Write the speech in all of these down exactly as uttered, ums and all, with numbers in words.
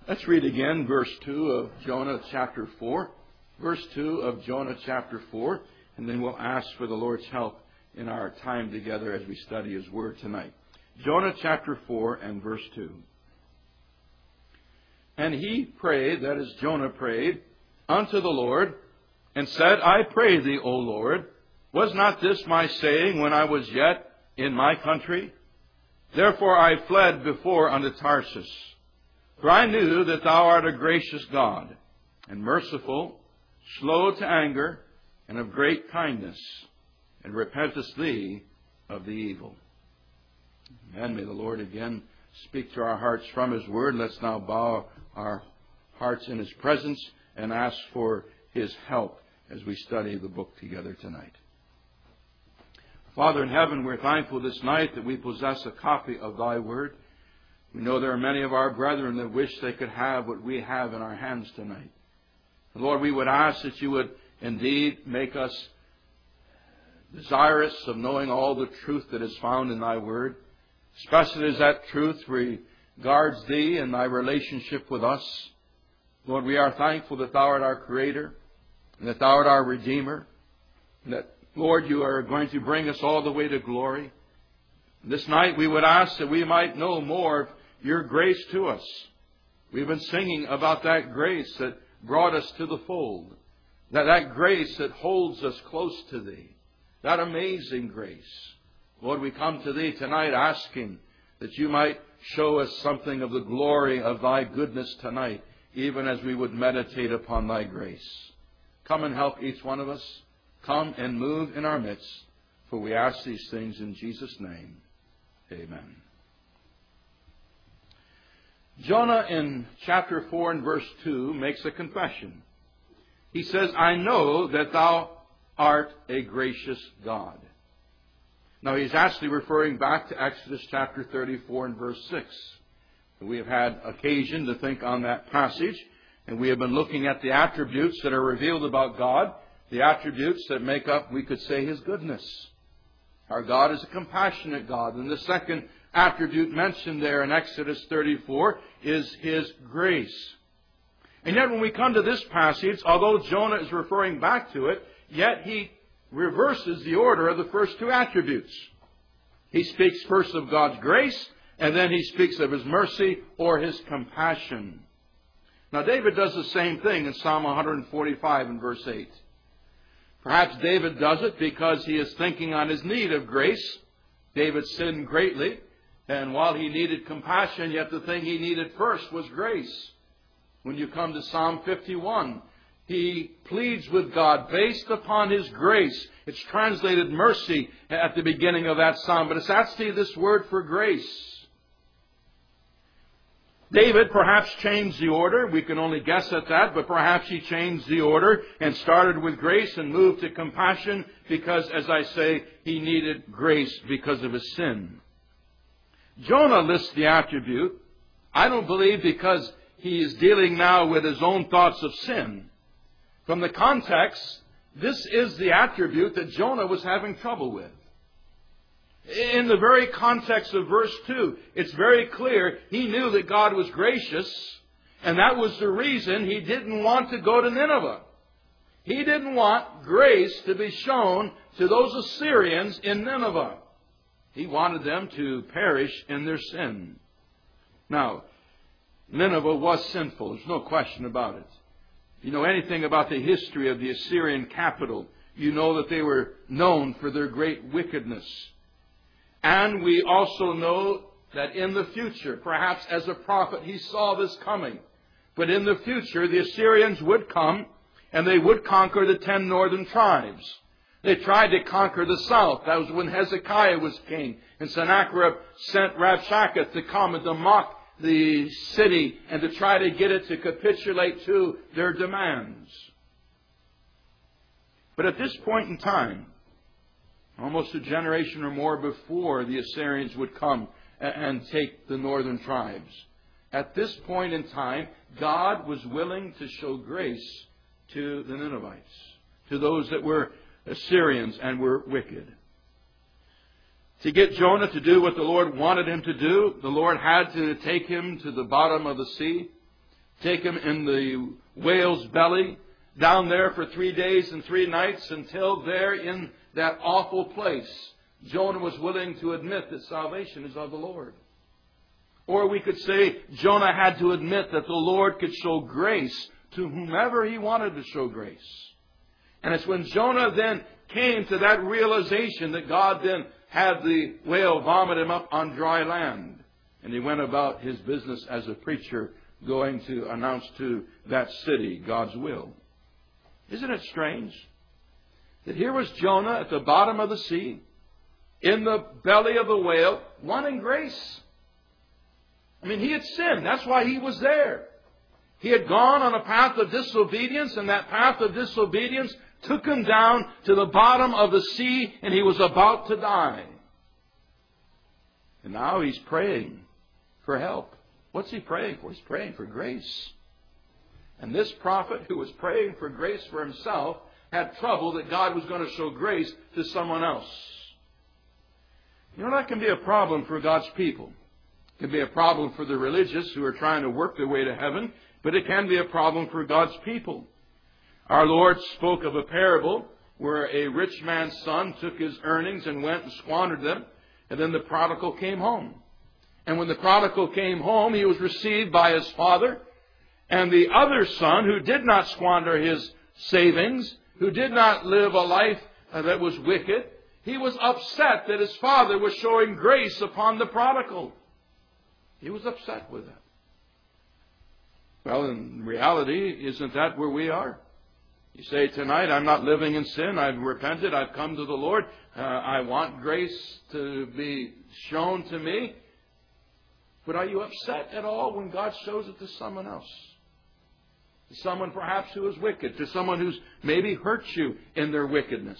Let's read again verse two of Jonah chapter four. Verse two of Jonah chapter four. And then we'll ask for the Lord's help in our time together as we study His Word tonight. Jonah chapter four and verse two. And he prayed, that is Jonah prayed, unto the Lord, and said, I pray thee, O Lord, was not this my saying when I was yet in my country? Therefore I fled before unto Tarsus. For I knew that thou art a gracious God, and merciful, slow to anger, and of great kindness, and repentest thee of the evil. And may the Lord again speak to our hearts from His Word. Let's now bow our hearts in His presence and ask for His help as we study the book together tonight. Father in heaven, we're thankful this night that we possess a copy of Thy Word. We know there are many of our brethren that wish they could have what we have in our hands tonight. And Lord, we would ask that You would indeed make us desirous of knowing all the truth that is found in Thy Word, especially as that truth regards Thee and Thy relationship with us. Lord, we are thankful that Thou art our Creator, and that Thou art our Redeemer, and that, Lord, You are going to bring us all the way to glory. This night we would ask that we might know more of Your grace to us. We've been singing about that grace that brought us to the fold, that that grace that holds us close to Thee, that amazing grace. Lord, we come to Thee tonight asking that You might show us something of the glory of Thy goodness tonight, even as we would meditate upon Thy grace. Come and help each one of us. Come and move in our midst, for we ask these things in Jesus' name. Amen. Jonah in chapter four and verse two makes a confession. He says, I know that Thou art a gracious God. Now he's actually referring back to Exodus chapter thirty-four and verse six. We have had occasion to think on that passage, and we have been looking at the attributes that are revealed about God, the attributes that make up, we could say, His goodness. Our God is a compassionate God. And the second attribute mentioned there in Exodus thirty-four is His grace. And yet when we come to this passage, although Jonah is referring back to it, yet he reverses the order of the first two attributes. He speaks first of God's grace, and then he speaks of His mercy or His compassion. Now David does the same thing in Psalm one forty-five and verse eight. Perhaps David does it because he is thinking on his need of grace. David sinned greatly, and while he needed compassion, yet the thing he needed first was grace. When you come to Psalm fifty-one, he pleads with God based upon His grace. It's translated mercy at the beginning of that psalm, but it's actually this word for grace. David perhaps changed the order. We can only guess at that, but perhaps he changed the order and started with grace and moved to compassion because, as I say, he needed grace because of his sin. Jonah lists the attribute, I don't believe because he is dealing now with his own thoughts of sin. From the context, this is the attribute that Jonah was having trouble with. In the very context of verse two, it's very clear he knew that God was gracious, and that was the reason he didn't want to go to Nineveh. He didn't want grace to be shown to those Assyrians in Nineveh. He wanted them to perish in their sin. Now, Nineveh was sinful. There's no question about it. If you know anything about the history of the Assyrian capital, you know that they were known for their great wickedness. And we also know that in the future, perhaps as a prophet, he saw this coming. But in the future, the Assyrians would come and they would conquer the ten northern tribes. They tried to conquer the south. That was when Hezekiah was king. And Sennacherib sent Rabshakeh to come and to mock the city and to try to get it to capitulate to their demands. But at this point in time, almost a generation or more before the Assyrians would come and take the northern tribes, at this point in time, God was willing to show grace to the Ninevites, to those that were Assyrians and were wicked. To get Jonah to do what the Lord wanted him to do, the Lord had to take him to the bottom of the sea. take him in the whale's belly, down there for three days and three nights, until there in that awful place, Jonah was willing to admit that salvation is of the Lord. Or we could say Jonah had to admit that the Lord could show grace to whomever he wanted to show grace. And it's when Jonah then came to that realization that God then had the whale vomit him up on dry land. And he went about his business as a preacher, going to announce to that city God's will. Isn't it strange that here was Jonah at the bottom of the sea, in the belly of the whale, wanting grace? I mean, he had sinned. That's why he was there. He had gone on a path of disobedience, and that path of disobedience took him down to the bottom of the sea, and he was about to die. And now he's praying for help. What's he praying for? He's praying for grace. And this prophet, who was praying for grace for himself, had trouble that God was going to show grace to someone else. You know, that can be a problem for God's people. It can be a problem for the religious who are trying to work their way to heaven, but it can be a problem for God's people. Our Lord spoke of a parable where a rich man's son took his earnings and went and squandered them, and then the prodigal came home. And when the prodigal came home, he was received by his father. And the other son, who did not squander his savings, who did not live a life that was wicked, he was upset that his father was showing grace upon the prodigal. He was upset with that. Well, in reality, isn't that where we are? You say, tonight, I'm not living in sin. I've repented. I've come to the Lord. Uh, I want grace to be shown to me. But are you upset at all when God shows it to someone else? To someone perhaps who is wicked. To someone who's maybe hurt you in their wickedness.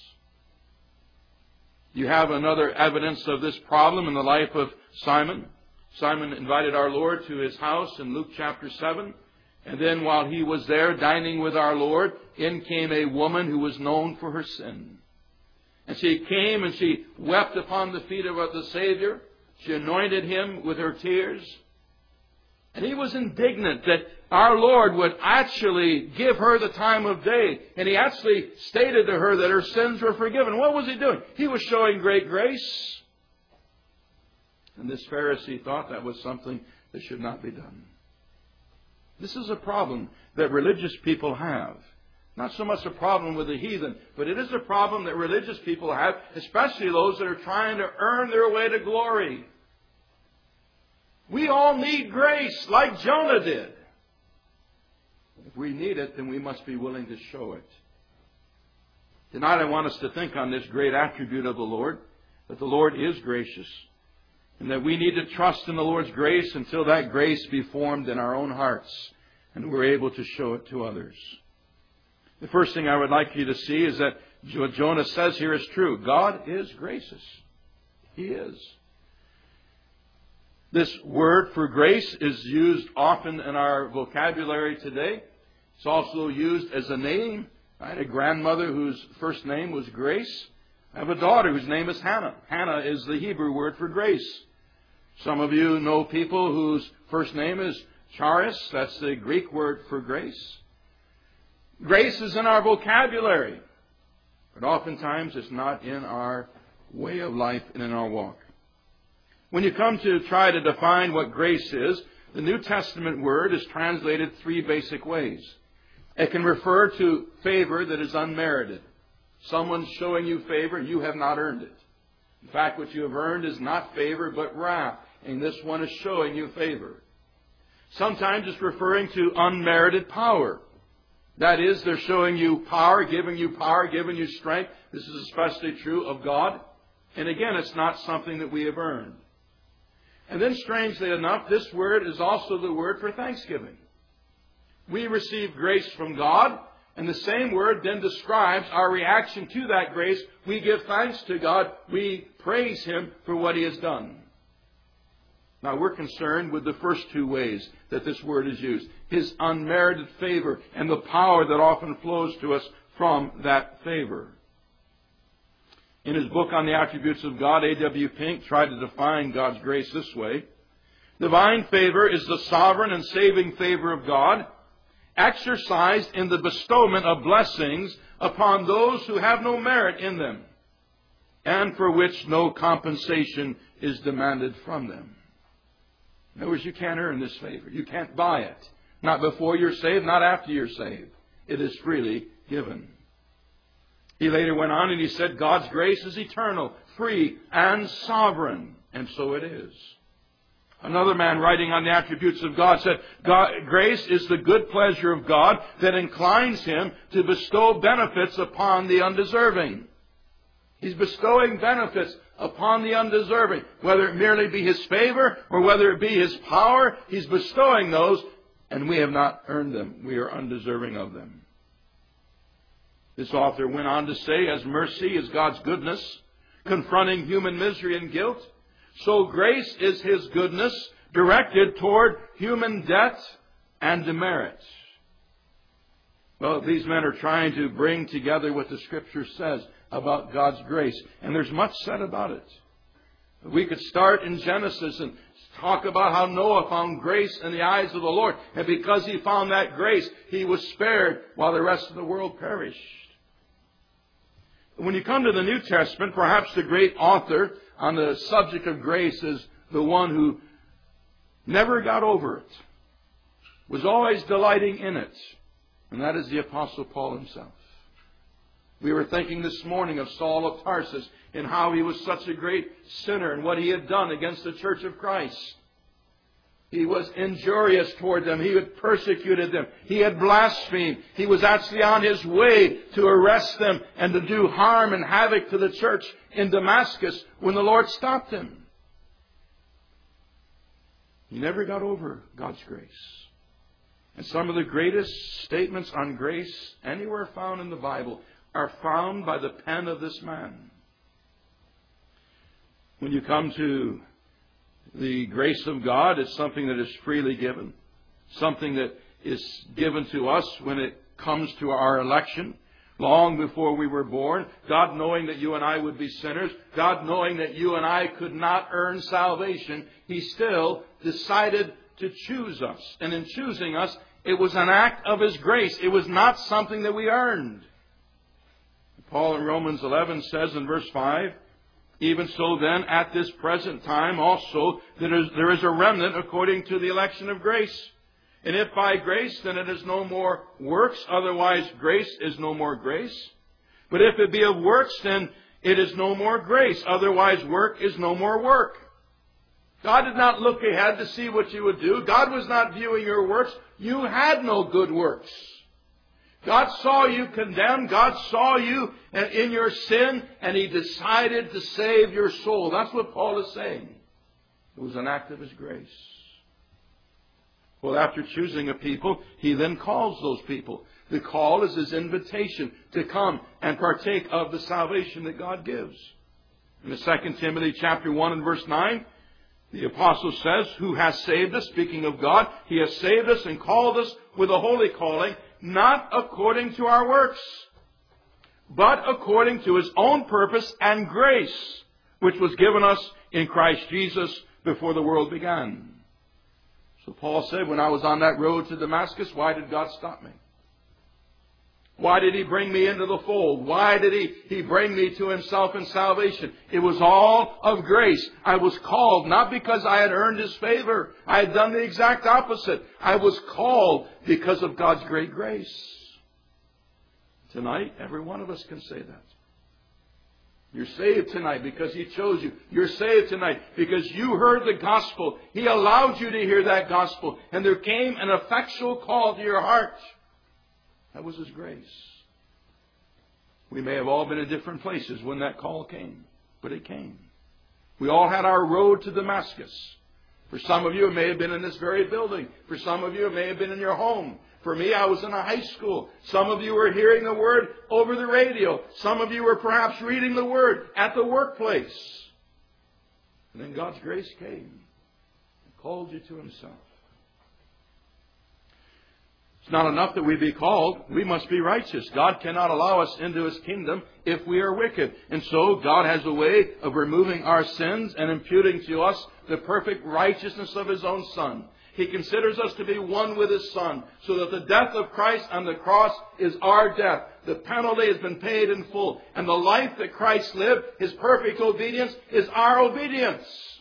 You have another evidence of this problem in the life of Simon. Simon invited our Lord to his house in Luke chapter seven. And then while he was there dining with our Lord, in came a woman who was known for her sin. And she came and she wept upon the feet of the Savior. She anointed him with her tears. And he was indignant that our Lord would actually give her the time of day. And he actually stated to her that her sins were forgiven. What was he doing? He was showing great grace. And this Pharisee thought that was something that should not be done. This is a problem that religious people have. Not so much a problem with the heathen, but it is a problem that religious people have, especially those that are trying to earn their way to glory. We all need grace, like Jonah did. If we need it, then we must be willing to show it. Tonight I want us to think on this great attribute of the Lord, that the Lord is gracious, and that we need to trust in the Lord's grace until that grace be formed in our own hearts, and we're able to show it to others. The first thing I would like you to see is that what Jonah says here is true. God is gracious. He is. This word for grace is used often in our vocabulary today. It's also used as a name. I had a grandmother whose first name was Grace. I have a daughter whose name is Hannah. Hannah is the Hebrew word for grace. Some of you know people whose first name is Charis. That's the Greek word for grace. Grace is in our vocabulary, but oftentimes it's not in our way of life and in our walk. When you come to try to define what grace is, the New Testament word is translated three basic ways. It can refer to favor that is unmerited. Someone's showing you favor, you have not earned it. In fact, what you have earned is not favor, but wrath. And this one is showing you favor. Sometimes it's referring to unmerited power. That is, they're showing you power, giving you power, giving you strength. This is especially true of God. And again, it's not something that we have earned. And then, strangely enough, this word is also the word for thanksgiving. We receive grace from God, and the same word then describes our reaction to that grace. We give thanks to God. We praise Him for what He has done. Now, we're concerned with the first two ways that this word is used. His unmerited favor and the power that often flows to us from that favor. In his book on the attributes of God, A W Pink tried to define God's grace this way. Divine favor is the sovereign and saving favor of God, exercised in the bestowment of blessings upon those who have no merit in them, and for which no compensation is demanded from them. In other words, you can't earn this favor. You can't buy it. Not before you're saved, not after you're saved. It is freely given. He later went on and he said, God's grace is eternal, free, and sovereign. And so it is. Another man writing on the attributes of God said, God, grace is the good pleasure of God that inclines Him to bestow benefits upon the undeserving. He's bestowing benefits upon the undeserving. Whether it merely be His favor or whether it be His power, He's bestowing those, and we have not earned them. We are undeserving of them. This author went on to say, as mercy is God's goodness, confronting human misery and guilt, so grace is His goodness directed toward human debt and demerit. Well, these men are trying to bring together what the Scripture says about God's grace. And there's much said about it. We could start in Genesis and talk about how Noah found grace in the eyes of the Lord. And because he found that grace, he was spared while the rest of the world perished. When you come to the New Testament, perhaps the great author on the subject of grace is the one who never got over it, was always delighting in it. And that is the Apostle Paul himself. We were thinking this morning of Saul of Tarsus and how he was such a great sinner and what he had done against the church of Christ. He was injurious toward them. He had persecuted them. He had blasphemed. He was actually on his way to arrest them and to do harm and havoc to the church in Damascus when the Lord stopped him. He never got over God's grace. And some of the greatest statements on grace anywhere found in the Bible are found by the pen of this man. When you come to the grace of God, it's something that is freely given. Something that is given to us when it comes to our election. Long before we were born, God knowing that you and I would be sinners, God knowing that you and I could not earn salvation, He still decided to choose us. And in choosing us, it was an act of His grace. It was not something that we earned. Paul in Romans eleven says in verse five, even so then, at this present time also, there is, there is a remnant according to the election of grace. And if by grace, then it is no more works, otherwise grace is no more grace. But if it be of works, then it is no more grace, otherwise work is no more work. God did not look ahead to see what you would do. God was not viewing your works. You had no good works. God saw you condemned. God saw you in your sin, and He decided to save your soul. That's what Paul is saying. It was an act of His grace. Well, after choosing a people, He then calls those people. The call is His invitation to come and partake of the salvation that God gives. In the Second Timothy chapter one and verse nine, the apostle says, who has saved us, speaking of God, He has saved us and called us with a holy calling, not according to our works, but according to His own purpose and grace, which was given us in Christ Jesus before the world began. So Paul said, when I was on that road to Damascus, why did God stop me? Why did He bring me into the fold? Why did He, he bring me to Himself in salvation? It was all of grace. I was called not because I had earned His favor. I had done the exact opposite. I was called because of God's great grace. Tonight, every one of us can say that. You're saved tonight because He chose you. You're saved tonight because you heard the gospel. He allowed you to hear that gospel. And there came an effectual call to your heart. That was His grace. We may have all been in different places when that call came, but it came. We all had our road to Damascus. For some of you, it may have been in this very building. For some of you, it may have been in your home. For me, I was in a high school. Some of you were hearing the Word over the radio. Some of you were perhaps reading the Word at the workplace. And then God's grace came and called you to Himself. It's not enough that we be called. We must be righteous. God cannot allow us into His kingdom if we are wicked. And so God has a way of removing our sins and imputing to us the perfect righteousness of His own Son. He considers us to be one with His Son, so that the death of Christ on the cross is our death. The penalty has been paid in full. And the life that Christ lived, His perfect obedience, is our obedience.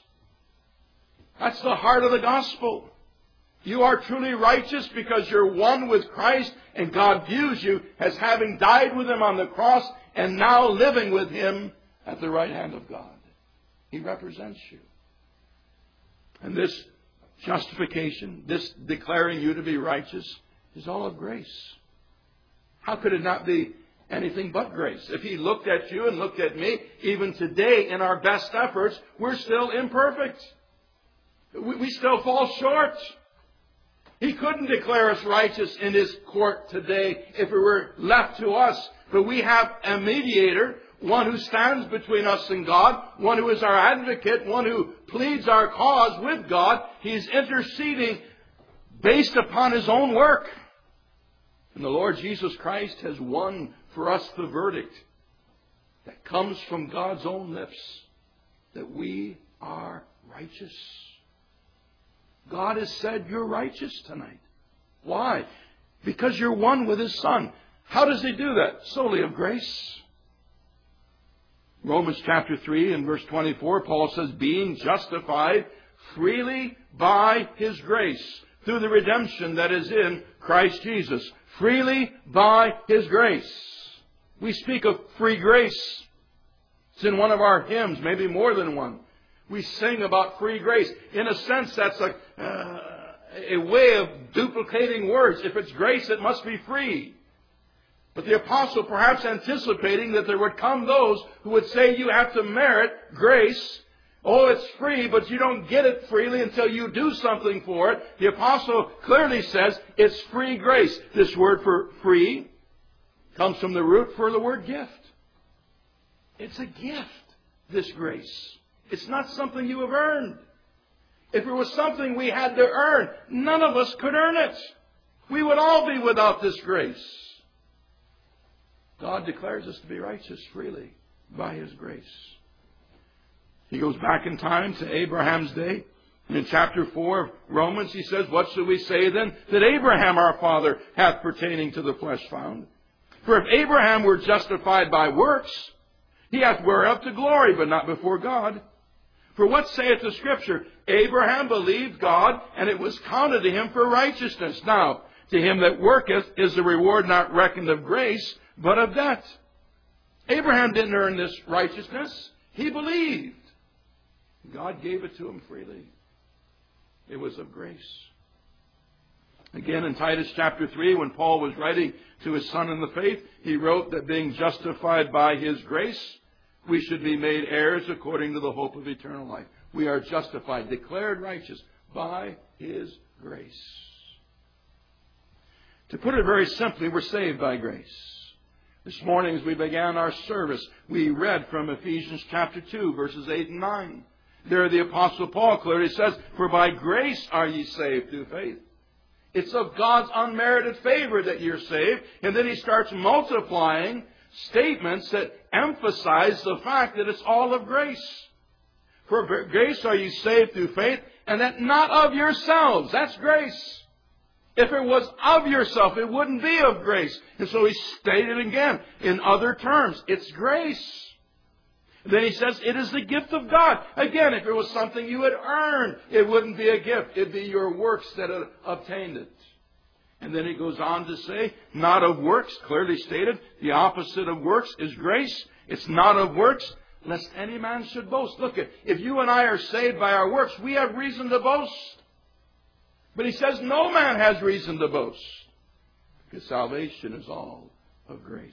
That's the heart of the gospel. You are truly righteous because you're one with Christ, and God views you as having died with Him on the cross and now living with Him at the right hand of God. He represents you. And this justification, this declaring you to be righteous, is all of grace. How could it not be anything but grace? If He looked at you and looked at me, even today in our best efforts, we're still imperfect. We, we still fall short. He couldn't declare us righteous in His court today if it were left to us. But we have a mediator, one who stands between us and God, one who is our advocate, one who pleads our cause with God. He's interceding based upon His own work. And the Lord Jesus Christ has won for us the verdict that comes from God's own lips, that we are righteous. God has said you're righteous tonight. Why? Because you're one with His Son. How does He do that? Solely of grace. Romans chapter three and verse twenty-four, Paul says, being justified freely by His grace, through the redemption that is in Christ Jesus. Freely by His grace. We speak of free grace. It's in one of our hymns, maybe more than one. We sing about free grace. In a sense, that's a, uh, a way of duplicating words. If it's grace, it must be free. But the apostle, perhaps anticipating that there would come those who would say you have to merit grace. Oh, it's free, but you don't get it freely until you do something for it. The apostle clearly says it's free grace. This word for free comes from the root for the word gift. It's a gift, this grace. It's not something you have earned. If it was something we had to earn, none of us could earn it. We would all be without this grace. God declares us to be righteous freely by His grace. He goes back in time to Abraham's day. And in chapter four of Romans, he says, what shall we say then that Abraham our father hath pertaining to the flesh found? For if Abraham were justified by works, he hath whereof to glory, but not before God. For what saith the Scripture? Abraham believed God, and it was counted to him for righteousness. Now, to him that worketh is the reward not reckoned of grace, but of debt. Abraham didn't earn this righteousness. He believed. God gave it to him freely. It was of grace. Again, in Titus chapter three, when Paul was writing to his son in the faith, he wrote that being justified by His grace, we should be made heirs according to the hope of eternal life. We are justified, declared righteous by His grace. To put it very simply, we're saved by grace. This morning as we began our service, we read from Ephesians chapter two, verses eight and nine. There the Apostle Paul clearly says, for by grace are ye saved through faith. It's of God's unmerited favor that you're saved. And then he starts multiplying statements that emphasize the fact that it's all of grace. For grace are ye saved through faith, and that not of yourselves. That's grace. If it was of yourself, it wouldn't be of grace. And so he stated again in other terms, it's grace. Then he says, it is the gift of God. Again, if it was something you had earned, it wouldn't be a gift. It'd be your works that had obtained it. And then he goes on to say, not of works, clearly stated. The opposite of works is grace. It's not of works, lest any man should boast. Look, if you and I are saved by our works, we have reason to boast. But he says no man has reason to boast, because salvation is all of grace.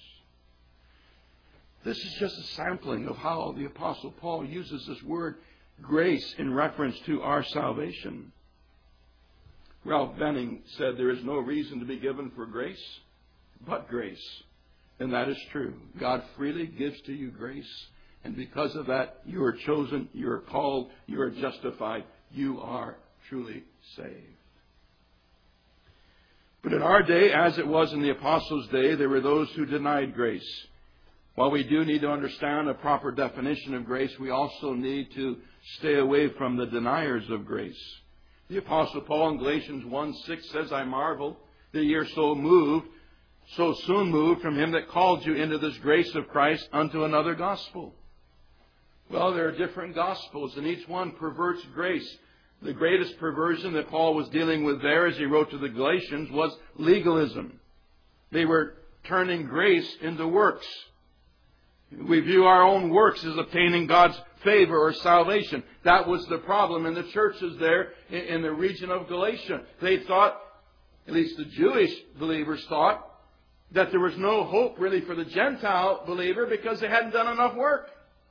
This is just a sampling of how the Apostle Paul uses this word grace in reference to our salvation. Ralph Benning said there is no reason to be given for grace but grace. And that is true. God freely gives to you grace. And because of that, you are chosen, you are called, you are justified, you are truly saved. But in our day, as it was in the apostles' day, there were those who denied grace. While we do need to understand a proper definition of grace, we also need to stay away from the deniers of grace. The Apostle Paul in Galatians one six says, I marvel that ye are so moved, so soon moved from him that called you into this grace of Christ unto another gospel. Well, there are different gospels, and each one perverts grace. The greatest perversion that Paul was dealing with there, as he wrote to the Galatians, was legalism. They were turning grace into works. We view our own works as obtaining God's favor or salvation. That was the problem in the churches there in the region of Galatia. They thought, at least the Jewish believers thought, that there was no hope really for the Gentile believer because they hadn't done enough work.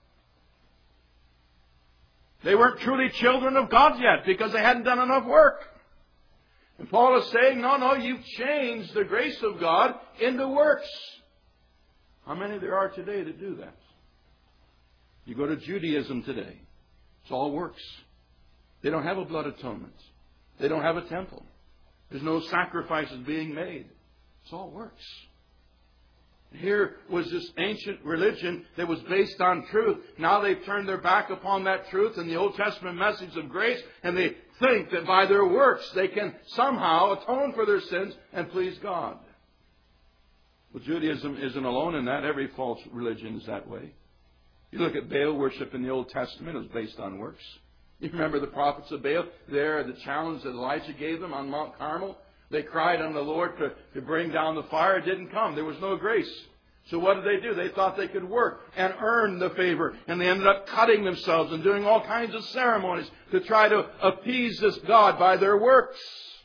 They weren't truly children of God yet because they hadn't done enough work. And Paul is saying, no, no, you've changed the grace of God into works. How many there are today that do that? You go to Judaism today. It's all works. They don't have a blood atonement. They don't have a temple. There's no sacrifices being made. It's all works. Here was this ancient religion that was based on truth. Now they've turned their back upon that truth and the Old Testament message of grace, and they think that by their works they can somehow atone for their sins and please God. Well, Judaism isn't alone in that. Every false religion is that way. You look at Baal worship in the Old Testament, it was based on works. You remember the prophets of Baal? There, the challenge that Elijah gave them on Mount Carmel. They cried on the Lord to, to bring down the fire. It didn't come. There was no grace. So what did they do? They thought they could work and earn the favor. And they ended up cutting themselves and doing all kinds of ceremonies to try to appease this God by their works.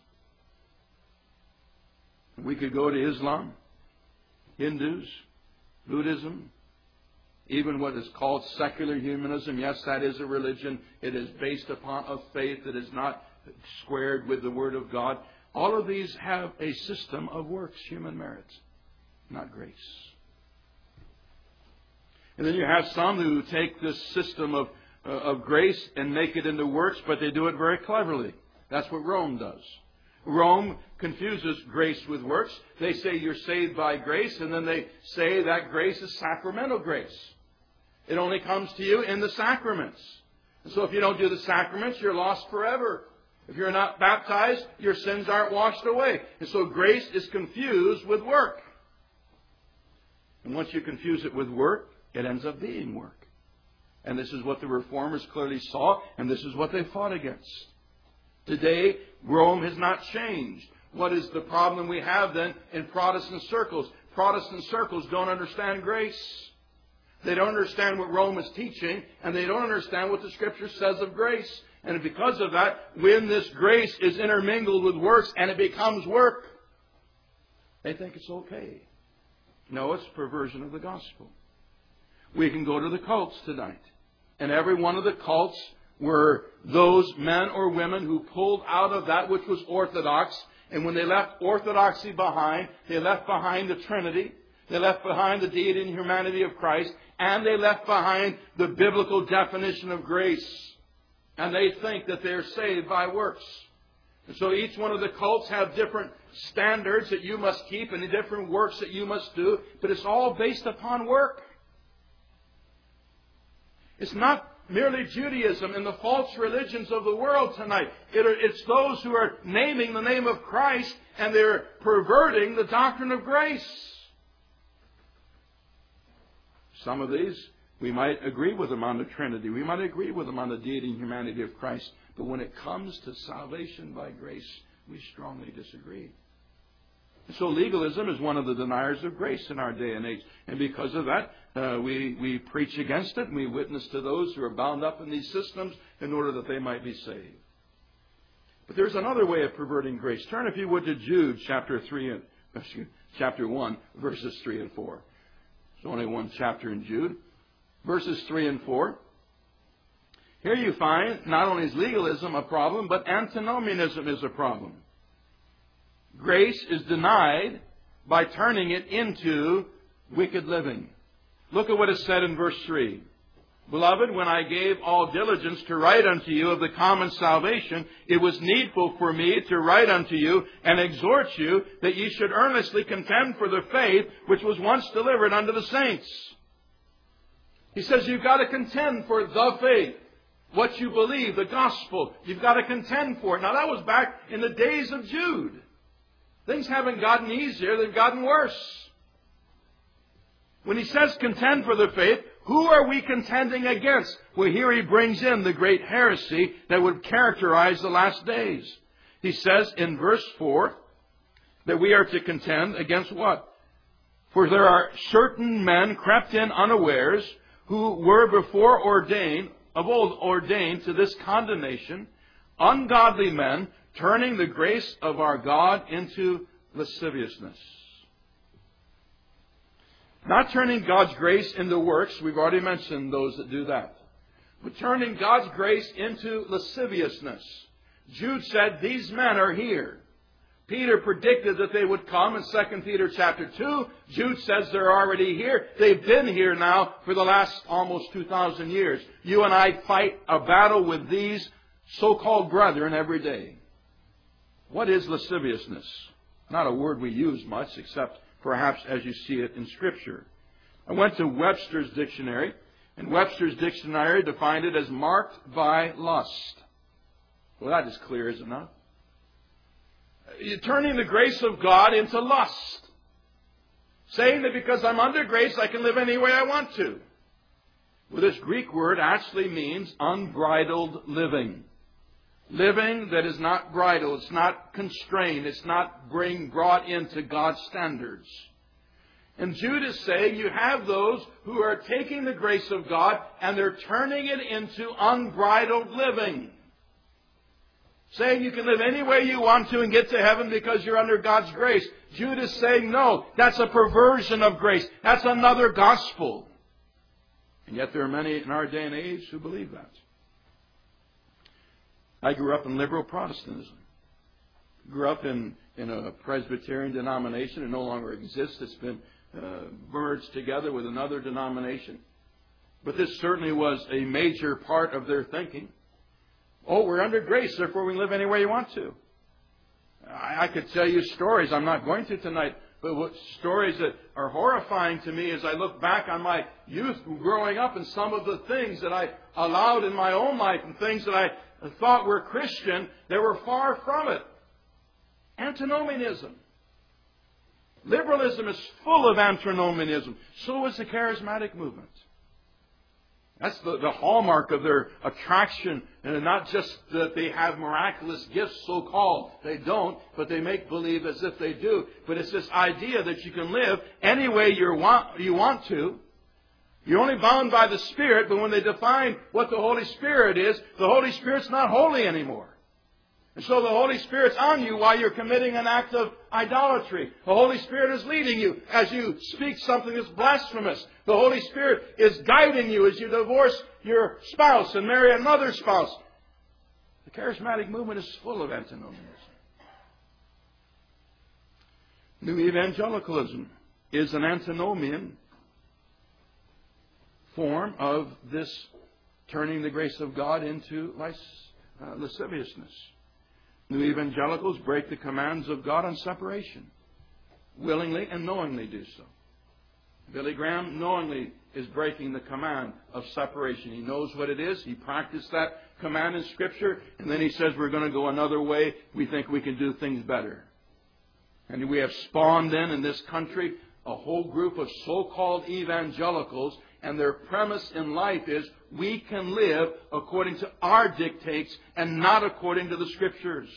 We could go to Islam, Hindus, Buddhism, even what is called secular humanism. Yes, that is a religion. It is based upon a faith that is not squared with the Word of God. All of these have a system of works, human merit, not grace. And then you have some who take this system of, uh, of grace and make it into works, but they do it very cleverly. That's what Rome does. Rome confuses grace with works. They say you're saved by grace, and then they say that grace is sacramental grace. It only comes to you in the sacraments. And so if you don't do the sacraments, you're lost forever. If you're not baptized, your sins aren't washed away. And so grace is confused with work. And once you confuse it with work, it ends up being work. And this is what the Reformers clearly saw, and this is what they fought against. Today, Rome has not changed. What is the problem we have then in Protestant circles? Protestant circles don't understand grace. They don't understand what Rome is teaching, and they don't understand what the Scripture says of grace. And because of that, when this grace is intermingled with works and it becomes work, they think it's okay. No, it's perversion of the gospel. We can go to the cults tonight. And every one of the cults were those men or women who pulled out of that which was orthodox. And when they left orthodoxy behind, they left behind the Trinity. They left behind the deity and humanity of Christ. And they left behind the biblical definition of grace. And they think that they're saved by works. And so each one of the cults have different standards that you must keep and the different works that you must do. But it's all based upon work. It's not merely Judaism and the false religions of the world tonight. It are, it's those who are naming the name of Christ and they're perverting the doctrine of grace. Some of these, we might agree with them on the Trinity. We might agree with them on the deity and humanity of Christ. But when it comes to salvation by grace, we strongly disagree. So legalism is one of the deniers of grace in our day and age. And because of that, uh, we, we preach against it and we witness to those who are bound up in these systems in order that they might be saved. But there's another way of perverting grace. Turn, if you would, to Jude chapter three and excuse, chapter one, verses three and four. There's only one chapter in Jude. Verses three and four. Here you find not only is legalism a problem, but antinomianism is a problem. Grace is denied by turning it into wicked living. Look at what is said in verse three. Beloved, when I gave all diligence to write unto you of the common salvation, it was needful for me to write unto you and exhort you that ye should earnestly contend for the faith which was once delivered unto the saints. He says you've got to contend for the faith. What you believe, the gospel, you've got to contend for it. Now that was back in the days of Jude. Things haven't gotten easier, they've gotten worse. When he says contend for the faith, who are we contending against? Well, here he brings in the great heresy that would characterize the last days. He says in verse four that we are to contend against what? For there are certain men crept in unawares who were before ordained, of old ordained to this condemnation, ungodly men, turning the grace of our God into lasciviousness. Not turning God's grace into works. We've already mentioned those that do that. But turning God's grace into lasciviousness. Jude said, these men are here. Peter predicted that they would come in Second Peter chapter two. Jude says they're already here. They've been here now for the last almost two thousand years. You and I fight a battle with these so-called brethren every day. What is lasciviousness? Not a word we use much, except perhaps as you see it in Scripture. I went to Webster's dictionary, and Webster's dictionary defined it as marked by lust. Well, that is clear, is it not? You're turning the grace of God into lust. Saying that because I'm under grace, I can live any way I want to. Well, this Greek word actually means unbridled living. Living that is not bridled. It's not constrained. It's not being brought into God's standards. And Jude is saying you have those who are taking the grace of God and they're turning it into unbridled living. Saying you can live any way you want to and get to heaven because you're under God's grace. Jude is saying, no, that's a perversion of grace. That's another gospel. And yet there are many in our day and age who believe that. I grew up in liberal Protestantism. Grew up in, in a Presbyterian denomination. It no longer exists. It's been uh, merged together with another denomination. But this certainly was a major part of their thinking. Oh, we're under grace, therefore we can live any way you want to. I, I could tell you stories. I'm not going to tonight. But what, stories that are horrifying to me as I look back on my youth growing up and some of the things that I allowed in my own life and things that I thought were Christian that were far from it. Antinomianism. Liberalism is full of antinomianism. So is the charismatic movement. That's the, the hallmark of their attraction. And not just that they have miraculous gifts, so-called. They don't, but they make believe as if they do. But it's this idea that you can live any way you want, you want to. You're only bound by the Spirit, but when they define what the Holy Spirit is, the Holy Spirit's not holy anymore. And so the Holy Spirit's on you while you're committing an act of idolatry. The Holy Spirit is leading you as you speak something that's blasphemous. The Holy Spirit is guiding you as you divorce your spouse and marry another spouse. The charismatic movement is full of antinomianism. New evangelicalism is an antinomian form of this turning the grace of God into lasciviousness. New evangelicals break the commands of God on separation. Willingly and knowingly do so. Billy Graham knowingly is breaking the command of separation. He knows what it is. He practiced that command in Scripture. And then he says we're going to go another way. We think we can do things better. And we have spawned in, in this country, a whole group of so-called evangelicals. And their premise in life is we can live according to our dictates and not according to the Scriptures.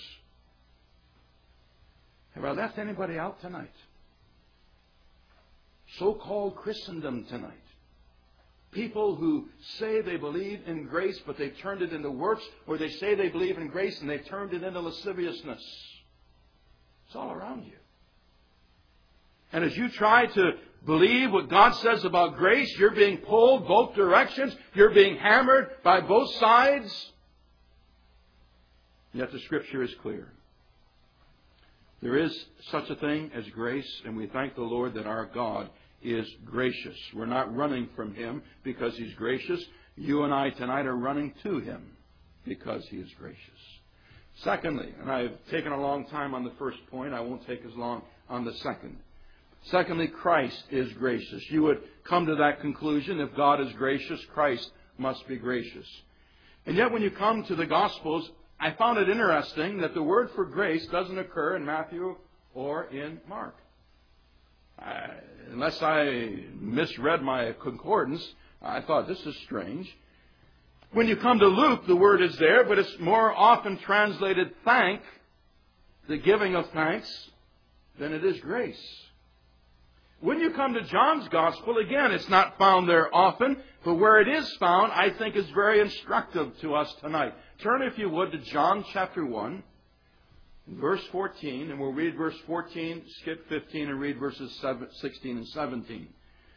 Have I left anybody out tonight? So-called Christendom tonight. People who say they believe in grace, but they've turned it into works, or they say they believe in grace and they've turned it into lasciviousness. It's all around you. And as you try to believe what God says about grace, you're being pulled both directions. You're being hammered by both sides. Yet the Scripture is clear. There is such a thing as grace, and we thank the Lord that our God is gracious. We're not running from Him because He's gracious. You and I tonight are running to Him because He is gracious. Secondly, and I've taken a long time on the first point, I won't take as long on the second. Secondly, Christ is gracious. You would come to that conclusion. If God is gracious, Christ must be gracious. And yet when you come to the Gospels, I found it interesting that the word for grace doesn't occur in Matthew or in Mark. I, unless I misread my concordance, I thought this is strange. When you come to Luke, the word is there, but it's more often translated thank, the giving of thanks, than it is grace. When you come to John's Gospel, again, it's not found there often, but where it is found, I think is very instructive to us tonight. Turn, if you would, to John chapter one, verse fourteen, and we'll read verse fourteen, skip fifteen, and read verses sixteen and seventeen.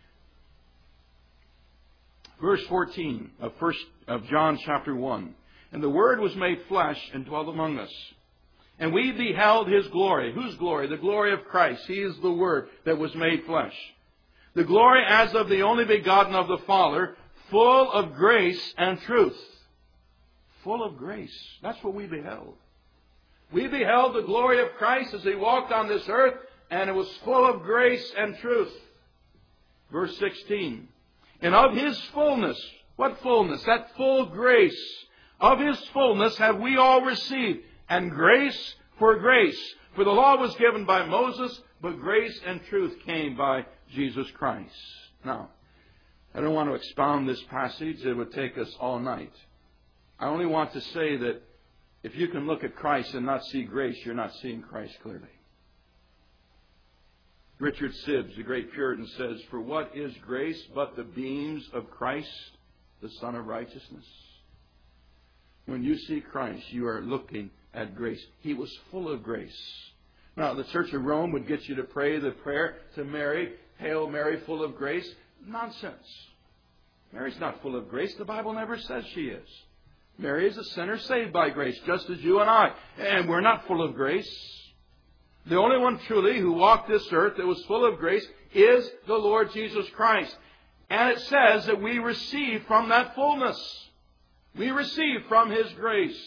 Verse fourteen of first of John chapter one. And the Word was made flesh and dwelt among us. And we beheld His glory. Whose glory? The glory of Christ. He is the Word that was made flesh. The glory as of the only begotten of the Father, full of grace and truth. Full of grace. That's what we beheld. We beheld the glory of Christ as He walked on this earth, and it was full of grace and truth. Verse sixteen. And of His fullness, what fullness? That full grace. Of His fullness have we all received, and grace for grace. For the law was given by Moses, but grace and truth came by Jesus Christ. Now, I don't want to expound this passage. It would take us all night. I only want to say that if you can look at Christ and not see grace, you're not seeing Christ clearly. Richard Sibbes, the great Puritan, says, "For what is grace but the beams of Christ, the Son of Righteousness?" When you see Christ, you are looking at grace. He was full of grace. Now, the Church of Rome would get you to pray the prayer to Mary, "Hail Mary, full of grace." Nonsense. Mary's not full of grace. The Bible never says she is. Mary is a sinner saved by grace, just as you and I. And we're not full of grace. The only one truly who walked this earth that was full of grace is the Lord Jesus Christ. And it says that we receive from that fullness. We receive from His grace.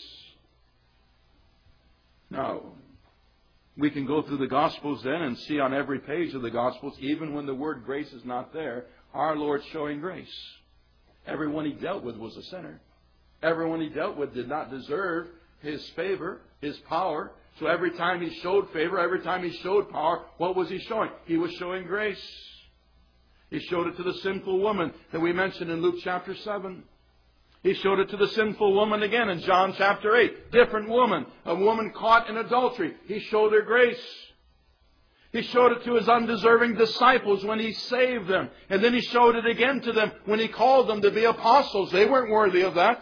Now, we can go through the Gospels then and see on every page of the Gospels, even when the word grace is not there, our Lord showing grace. Everyone He dealt with was a sinner. Everyone He dealt with did not deserve His favor, His power. So every time He showed favor, every time He showed power, what was He showing? He was showing grace. He showed it to the sinful woman that we mentioned in Luke chapter seven. He showed it to the sinful woman again in John chapter eight. Different woman, a woman caught in adultery. He showed her grace. He showed it to His undeserving disciples when He saved them. And then He showed it again to them when He called them to be apostles. They weren't worthy of that.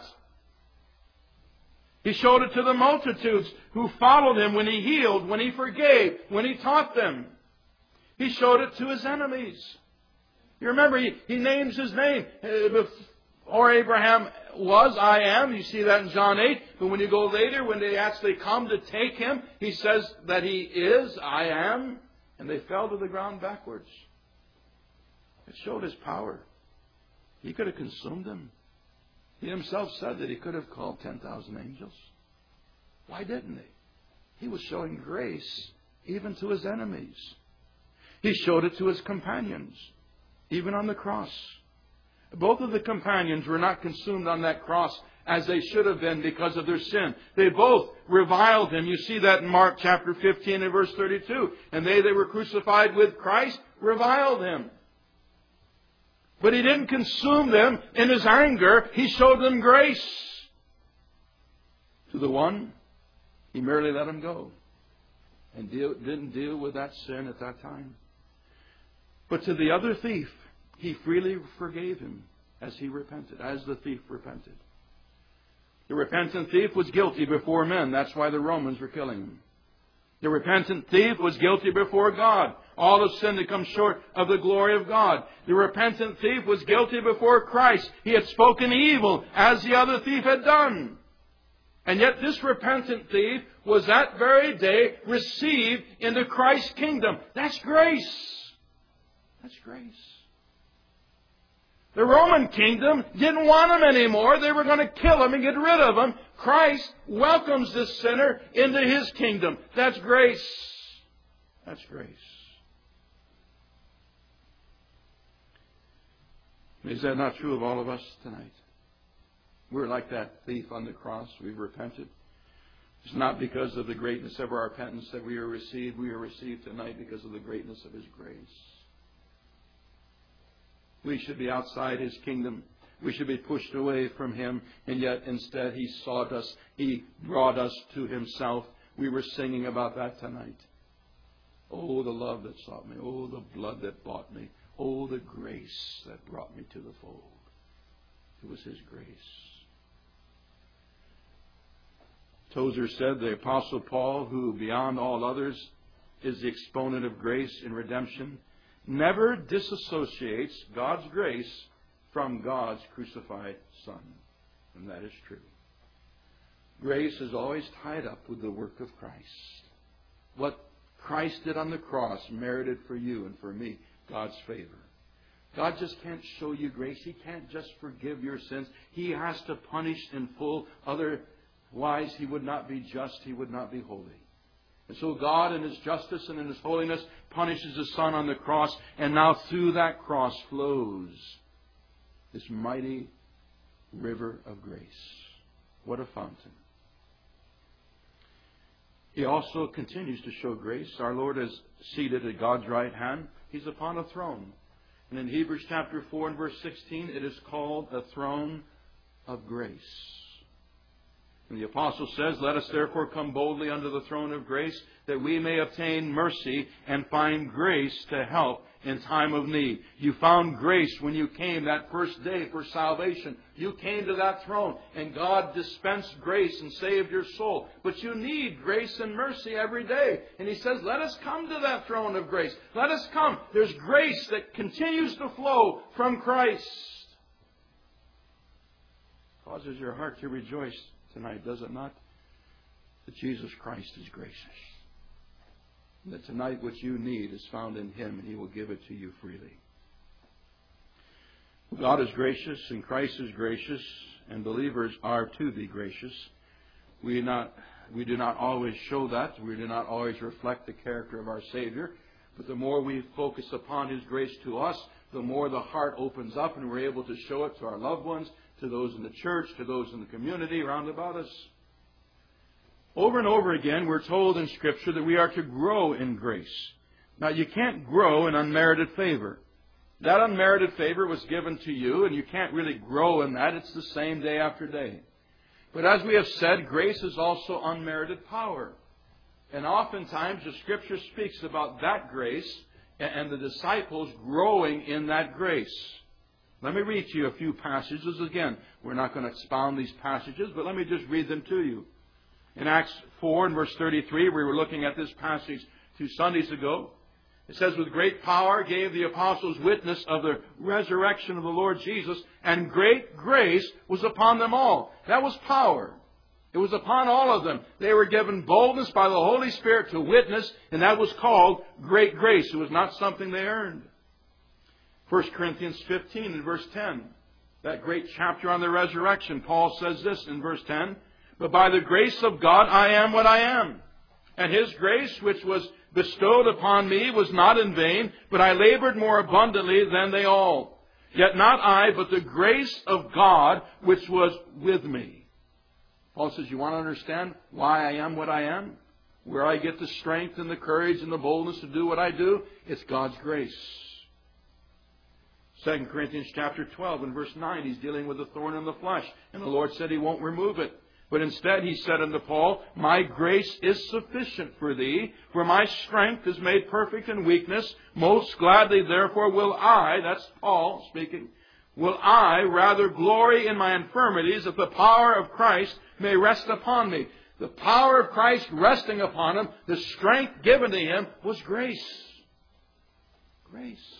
He showed it to the multitudes who followed Him when He healed, when He forgave, when He taught them. He showed it to His enemies. You remember, He, he names His name. Before Abraham was, I am. You see that in John eight. But when you go later, when they actually come to take Him, He says that He is, I am. And they fell to the ground backwards. It showed His power. He could have consumed them. He Himself said that He could have called ten thousand angels. Why didn't He? He was showing grace even to His enemies. He showed it to His companions, even on the cross. Both of the companions were not consumed on that cross as they should have been because of their sin. They both reviled Him. You see that in Mark chapter fifteen and verse thirty-two. And they that were crucified with Christ reviled Him. But He didn't consume them in His anger. He showed them grace. To the one, He merely let him go. And deal, didn't deal with that sin at that time. But to the other thief, He freely forgave him as he repented, as the thief repented. The repentant thief was guilty before men. That's why the Romans were killing him. The repentant thief was guilty before God. All have sinned to come short of the glory of God. The repentant thief was guilty before Christ. He had spoken evil as the other thief had done. And yet this repentant thief was that very day received into Christ's kingdom. That's grace. That's grace. The Roman kingdom didn't want him anymore. They were going to kill him and get rid of him. Christ welcomes this sinner into his kingdom. That's grace. That's grace. Is that not true of all of us tonight? We're like that thief on the cross. We've repented. It's not because of the greatness of our repentance that we are received. We are received tonight because of the greatness of His grace. We should be outside His kingdom. We should be pushed away from Him. And yet instead He sought us. He brought us to Himself. We were singing about that tonight. Oh, the love that sought me. Oh, the blood that bought me. Oh, the grace that brought me to the fold. It was His grace. Tozer said the Apostle Paul, who beyond all others is the exponent of grace in redemption, never disassociates God's grace from God's crucified Son. And that is true. Grace is always tied up with the work of Christ. What Christ did on the cross merited for you and for me God's favor. God just can't show you grace. He can't just forgive your sins. He has to punish in full. Otherwise, He would not be just. He would not be holy. And so God, in His justice and in His holiness, punishes His Son on the cross. And now through that cross flows this mighty river of grace. What a fountain. He also continues to show grace. Our Lord is seated at God's right hand. He's upon a throne. And in Hebrews chapter four and verse sixteen, it is called a throne of grace. And the apostle says, "Let us therefore come boldly unto the throne of grace, that we may obtain mercy and find grace to help in time of need." You found grace when you came that first day for salvation. You came to that throne, and God dispensed grace and saved your soul. But you need grace and mercy every day. And He says, let us come to that throne of grace. Let us come. There's grace that continues to flow from Christ. Causes your heart to rejoice tonight, does it not? That Jesus Christ is gracious. And that tonight what you need is found in Him, and He will give it to you freely. God is gracious, and Christ is gracious, and believers are to be gracious. We not we do not always show that. We do not always reflect the character of our Savior. But the more we focus upon His grace to us, the more the heart opens up, and we're able to show it to our loved ones, to those in the church, to those in the community around about us. Over and over again, we're told in Scripture that we are to grow in grace. Now, you can't grow in unmerited favor. That unmerited favor was given to you, and you can't really grow in that. It's the same day after day. But as we have said, grace is also unmerited power. And oftentimes, the Scripture speaks about that grace and the disciples growing in that grace. Let me read to you a few passages. Again, we're not going to expound these passages, but let me just read them to you. In Acts four and verse thirty-three, we were looking at this passage two Sundays ago. It says, "With great power gave the apostles witness of the resurrection of the Lord Jesus, and great grace was upon them all." That was power. It was upon all of them. They were given boldness by the Holy Spirit to witness, and that was called great grace. It was not something they earned. First Corinthians fifteen and verse ten, that great chapter on the resurrection, Paul says this in verse ten, "But by the grace of God I am what I am. And His grace which was bestowed upon me was not in vain, but I labored more abundantly than they all. Yet not I, but the grace of God which was with me." Paul says, you want to understand why I am what I am? Where I get the strength and the courage and the boldness to do what I do? It's God's grace. Second Corinthians chapter twelve and verse nine, he's dealing with the thorn in the flesh. And the Lord said He won't remove it. But instead He said unto Paul, "My grace is sufficient for thee, for my strength is made perfect in weakness. Most gladly therefore will I," that's Paul speaking, "will I rather glory in my infirmities, that the power of Christ may rest upon me." The power of Christ resting upon Him, the strength given to Him, was grace. Grace.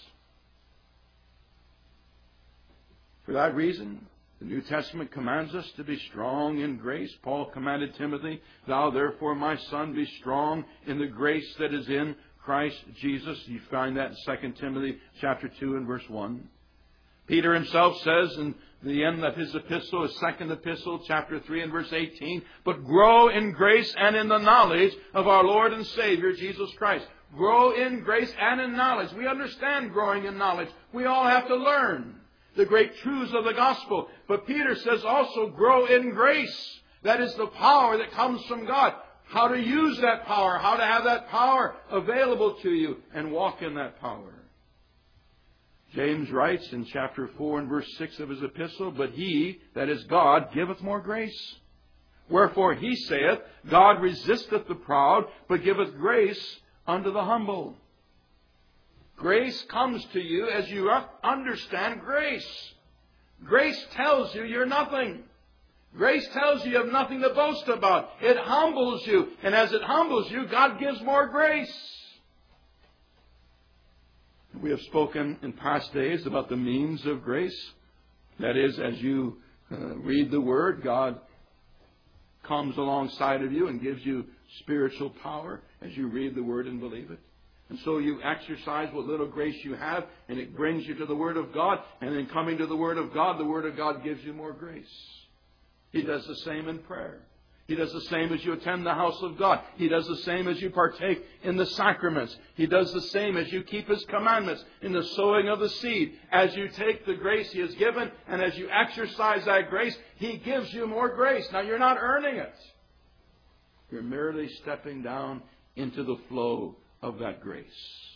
For that reason, the New Testament commands us to be strong in grace. Paul commanded Timothy, "Thou therefore, my son, be strong in the grace that is in Christ Jesus." You find that in Second Timothy chapter two and verse one. Peter himself says in the end of his epistle, his second epistle, chapter three and verse eighteen, but grow in grace and in the knowledge of our Lord and Savior, Jesus Christ. Grow in grace and in knowledge. We understand growing in knowledge. We all have to learn the great truths of the gospel. But Peter says also grow in grace. That is the power that comes from God. How to use that power, how to have that power available to you and walk in that power. James writes in chapter four and verse six of his epistle, but he, that is God, giveth more grace. Wherefore he saith, God resisteth the proud, but giveth grace unto the humble. Grace comes to you as you understand grace. Grace tells you you're nothing. Grace tells you you have nothing to boast about. It humbles you. And as it humbles you, God gives more grace. We have spoken in past days about the means of grace. That is, as you uh, read the Word, God comes alongside of you and gives you spiritual power as you read the Word and believe it. And so you exercise what little grace you have, and it brings you to the Word of God. And then coming to the Word of God, the Word of God gives you more grace. He does the same in prayer. He does the same as you attend the house of God. He does the same as you partake in the sacraments. He does the same as you keep His commandments in the sowing of the seed. As you take the grace He has given, and as you exercise that grace, He gives you more grace. Now, you're not earning it. You're merely stepping down into the flow of that grace.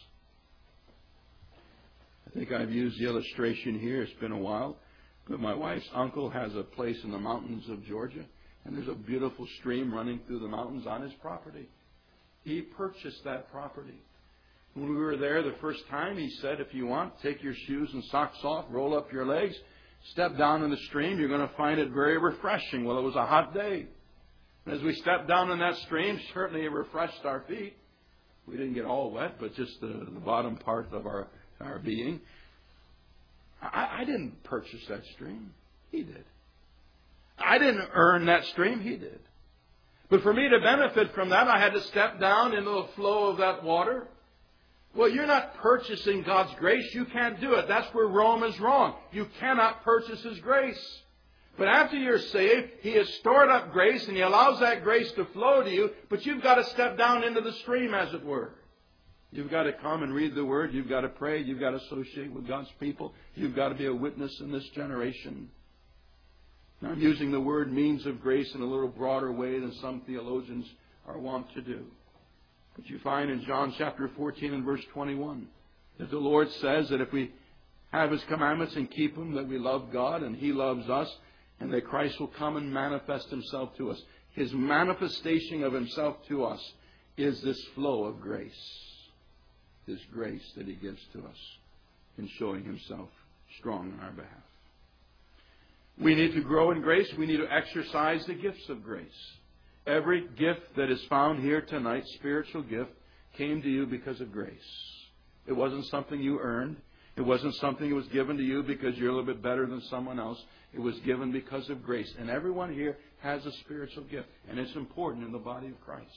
I think I've used the illustration here. It's been a while. But my wife's uncle has a place in the mountains of Georgia, and there's a beautiful stream running through the mountains on his property. He purchased that property. When we were there the first time, he said, if you want, take your shoes and socks off, roll up your legs, step down in the stream. You're going to find it very refreshing. Well, it was a hot day. And as we stepped down in that stream, certainly it refreshed our feet. We didn't get all wet, but just the, the bottom part of our, our being. I, I didn't purchase that stream. He did. I didn't earn that stream. He did. But for me to benefit from that, I had to step down into the flow of that water. Well, you're not purchasing God's grace. You can't do it. That's where Rome is wrong. You cannot purchase His grace. But after you're saved, He has stored up grace and He allows that grace to flow to you. But you've got to step down into the stream, as it were. You've got to come and read the Word. You've got to pray. You've got to associate with God's people. You've got to be a witness in this generation. Now, I'm using the word means of grace in a little broader way than some theologians are wont to do. But you find in John chapter fourteen and verse twenty-one that the Lord says that if we have His commandments and keep them, that we love God and He loves us, and that Christ will come and manifest Himself to us. His manifestation of Himself to us is this flow of grace. This grace that He gives to us in showing Himself strong on our behalf. We need to grow in grace. We need to exercise the gifts of grace. Every gift that is found here tonight, spiritual gift, came to you because of grace. It wasn't something you earned. It wasn't something that was given to you because you're a little bit better than someone else. It was given because of grace. And everyone here has a spiritual gift. And it's important in the body of Christ.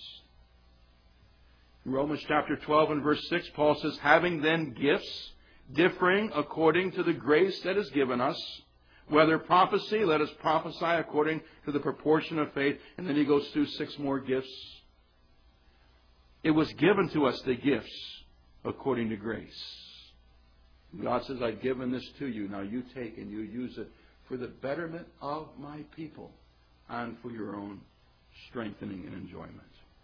In Romans chapter twelve and verse six, Paul says, having then gifts differing according to the grace that is given us, whether prophecy, let us prophesy according to the proportion of faith. And then he goes through six more gifts. It was given to us, the gifts, according to grace. God says, I've given this to you. Now you take and you use it for the betterment of my people and for your own strengthening and enjoyment.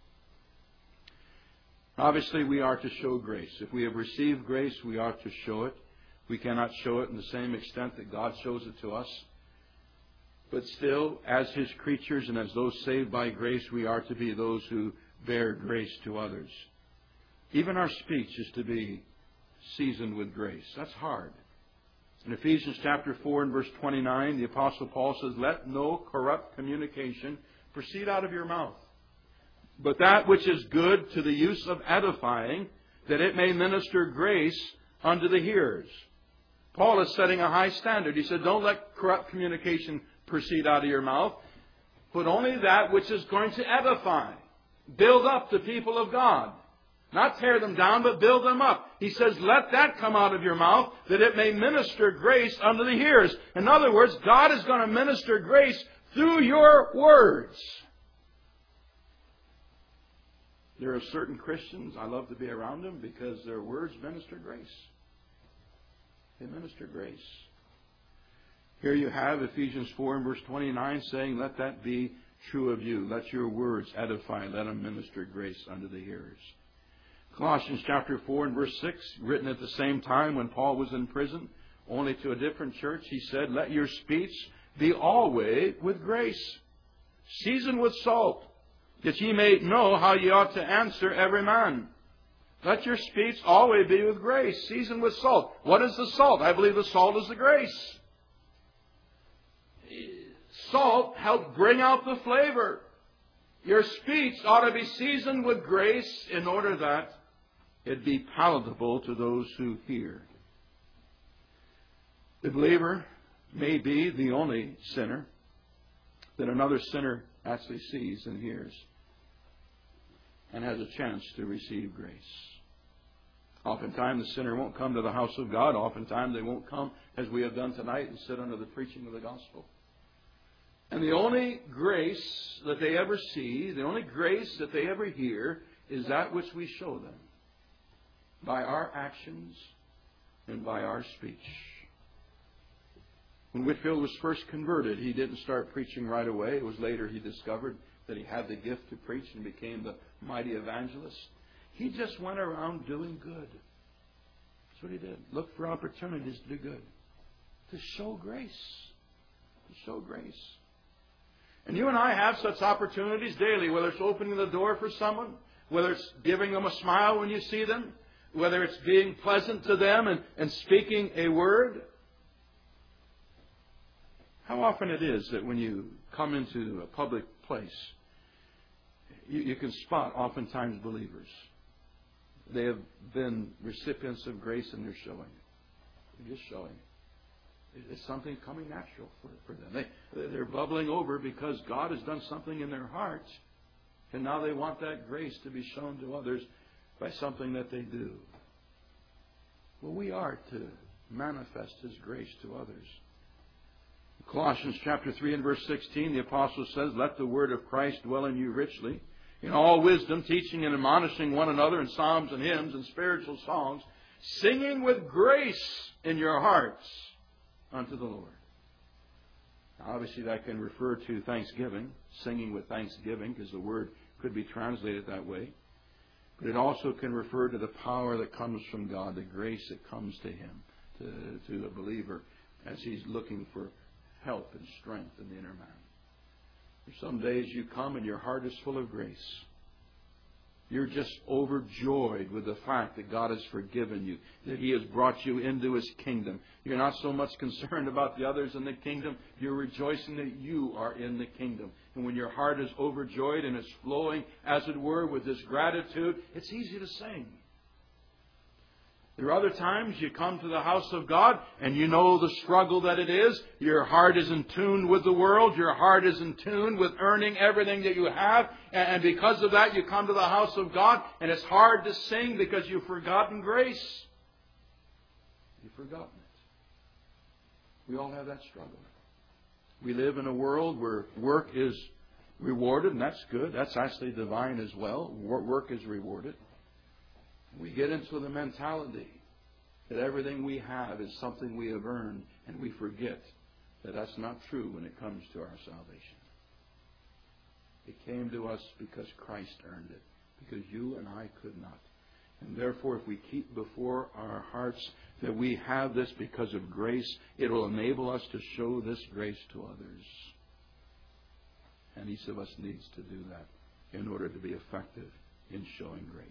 Obviously, we are to show grace. If we have received grace, we are to show it. We cannot show it in the same extent that God shows it to us. But still, as His creatures and as those saved by grace, we are to be those who bear grace to others. Even our speech is to be seasoned with grace. That's hard. In Ephesians chapter four and verse twenty-nine, the Apostle Paul says, let no corrupt communication proceed out of your mouth, but that which is good to the use of edifying, that it may minister grace unto the hearers. Paul is setting a high standard. He said, don't let corrupt communication proceed out of your mouth, but only that which is going to edify, build up the people of God. Not tear them down, but build them up. He says, let that come out of your mouth, that it may minister grace unto the hearers. In other words, God is going to minister grace through your words. There are certain Christians, I love to be around them because their words minister grace. They minister grace. Here you have Ephesians four and verse twenty-nine saying, let that be true of you. Let your words edify. Let them minister grace unto the hearers. Colossians chapter four and verse six, written at the same time when Paul was in prison, only to a different church, he said, let your speech be always with grace, seasoned with salt, that ye may know how ye ought to answer every man. Let your speech always be with grace, seasoned with salt. What is the salt? I believe the salt is the grace. Salt helps bring out the flavor. Your speech ought to be seasoned with grace in order that it be palatable to those who hear. The believer may be the only sinner that another sinner actually sees and hears and has a chance to receive grace. Oftentimes the sinner won't come to the house of God. Oftentimes they won't come as we have done tonight and sit under the preaching of the gospel. And the only grace that they ever see, the only grace that they ever hear, is that which we show them by our actions and by our speech. When Whitefield was first converted, he didn't start preaching right away. It was later he discovered that he had the gift to preach and became the mighty evangelist. He just went around doing good. That's what he did. Look for opportunities to do good. To show grace. To show grace. And you and I have such opportunities daily, whether it's opening the door for someone, whether it's giving them a smile when you see them, whether it's being pleasant to them and, and speaking a word. How often it is that when you come into a public place, you, you can spot oftentimes believers. They have been recipients of grace and they're showing it. They're just showing it. It's something coming natural for, for them. They, they're bubbling over because God has done something in their hearts. And now they want that grace to be shown to others by something that they do. Well, we are to manifest His grace to others. Colossians chapter three and verse sixteen, the apostle says, let the word of Christ dwell in you richly, in all wisdom, teaching and admonishing one another in psalms and hymns and spiritual songs, singing with grace in your hearts unto the Lord. Now, obviously that can refer to thanksgiving, singing with thanksgiving, because the word could be translated that way. But it also can refer to the power that comes from God, the grace that comes to him, to, to the believer, as he's looking for help and strength in the inner man. There's some days you come and your heart is full of grace. You're just overjoyed with the fact that God has forgiven you, that He has brought you into His kingdom. You're not so much concerned about the others in the kingdom. You're rejoicing that you are in the kingdom. And when your heart is overjoyed and it's flowing, as it were, with this gratitude, it's easy to sing. There are other times you come to the house of God and you know the struggle that it is. Your heart is in tune with the world. Your heart is in tune with earning everything that you have. And because of that, you come to the house of God and it's hard to sing because you've forgotten grace. You've forgotten it. We all have that struggle. We live in a world where work is rewarded, and that's good. That's actually divine as well. Work is rewarded. We get into the mentality that everything we have is something we have earned, and we forget that that's not true when it comes to our salvation. It came to us because Christ earned it, because you and I could not. And therefore, if we keep before our hearts that we have this because of grace, it will enable us to show this grace to others. And each of us needs to do that in order to be effective in showing grace.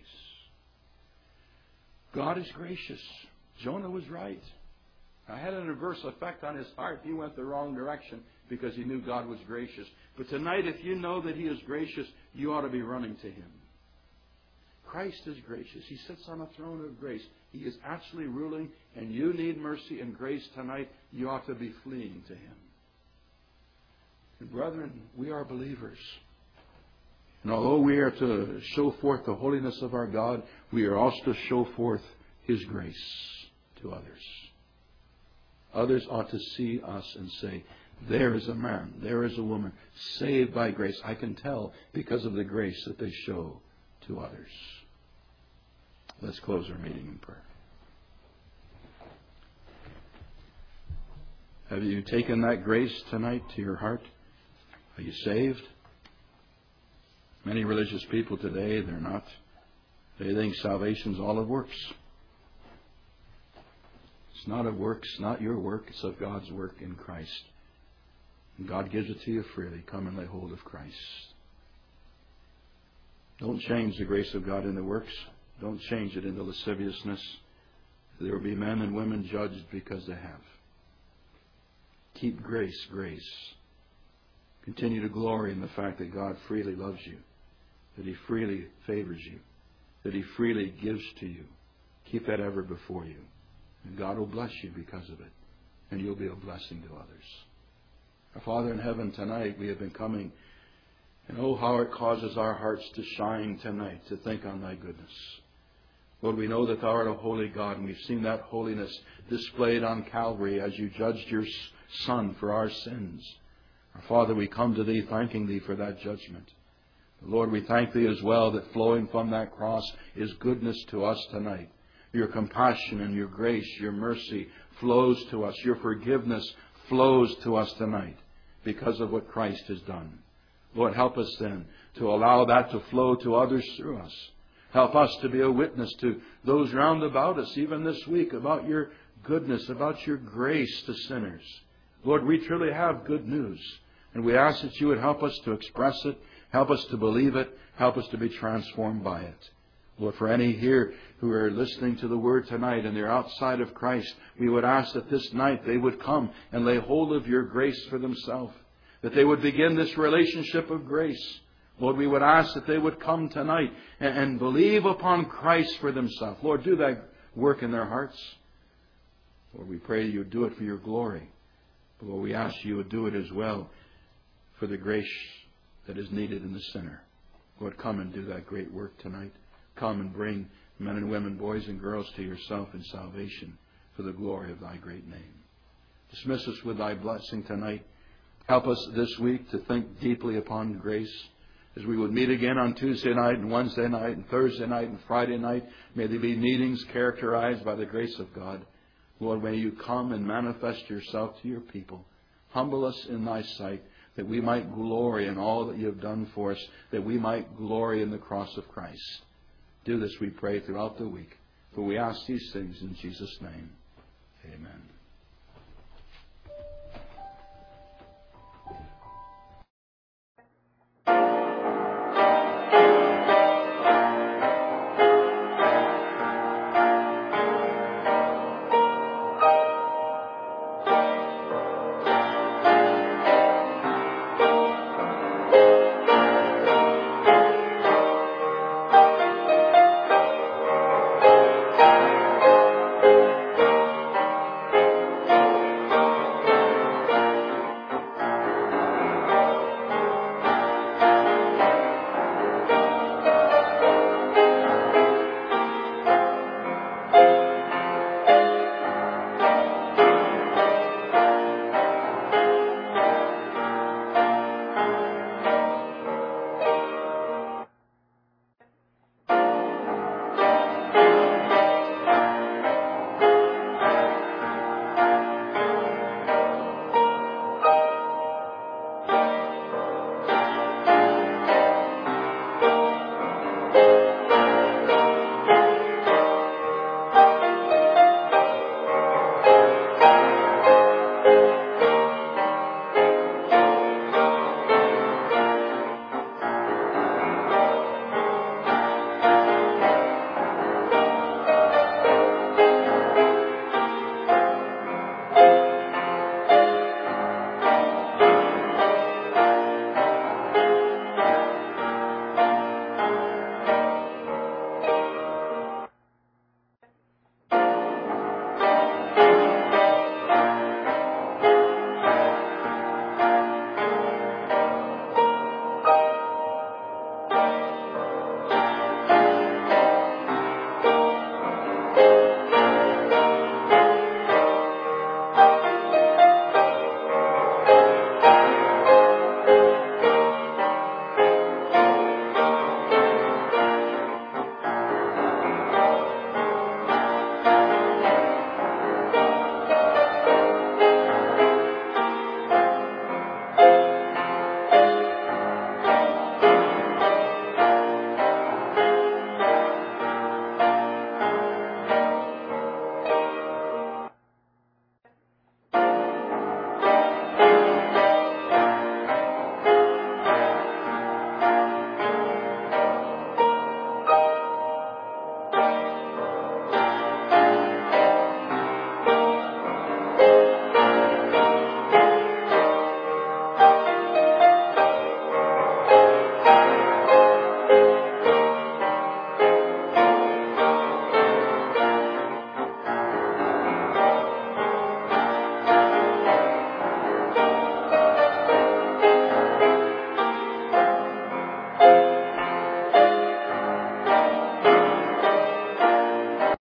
God is gracious. Jonah was right. I had an adverse effect on his heart. He went the wrong direction because he knew God was gracious. But tonight, if you know that He is gracious, you ought to be running to Him. Christ is gracious. He sits on a throne of grace. He is actually ruling, and you need mercy and grace tonight. You ought to be fleeing to Him. And brethren, we are believers. And although we are to show forth the holiness of our God, we are also to show forth His grace to others. Others ought to see us and say, there is a man, there is a woman, saved by grace. I can tell because of the grace that they show to others. Let's close our meeting in prayer. Have you taken that grace tonight to your heart? Are you saved? Many religious people today, they're not. They think salvation's all of works. It's not of works, not your work. It's of God's work in Christ. And God gives it to you freely. Come and lay hold of Christ. Don't change the grace of God into works. Don't change it into lasciviousness. There will be men and women judged because they have. Keep grace, grace. Continue to glory in the fact that God freely loves you, that He freely favors you, that He freely gives to you. Keep that ever before you. And God will bless you because of it. And you'll be a blessing to others. Our Father in heaven, tonight we have been coming. And oh, how it causes our hearts to shine tonight to think on Thy goodness. Lord, we know that Thou art a holy God, and we've seen that holiness displayed on Calvary as You judged Your Son for our sins. Our Father, we come to Thee thanking Thee for that judgment. Lord, we thank Thee as well that flowing from that cross is goodness to us tonight. Your compassion and Your grace, Your mercy flows to us. Your forgiveness flows to us tonight because of what Christ has done. Lord, help us then to allow that to flow to others through us. Help us to be a witness to those round about us, even this week, about Your goodness, about Your grace to sinners. Lord, we truly have good news, and we ask that You would help us to express it, help us to believe it, help us to be transformed by it. Lord, for any here who are listening to the Word tonight and they're outside of Christ, we would ask that this night they would come and lay hold of Your grace for themselves, that they would begin this relationship of grace. Lord, we would ask that they would come tonight and, and believe upon Christ for themselves. Lord, do that work in their hearts. Lord, we pray You would do it for Your glory. But Lord, we ask You would do it as well for the grace that is needed in the sinner. Lord, come and do that great work tonight. Come and bring men and women, boys and girls to Yourself in salvation for the glory of Thy great name. Dismiss us with Thy blessing tonight. Help us this week to think deeply upon grace. As we would meet again on Tuesday night and Wednesday night and Thursday night and Friday night, may they be meetings characterized by the grace of God. Lord, may You come and manifest Yourself to Your people. Humble us in Thy sight, that we might glory in all that You have done for us, that we might glory in the cross of Christ. Do this, we pray, throughout the week. For we ask these things in Jesus' name. Amen.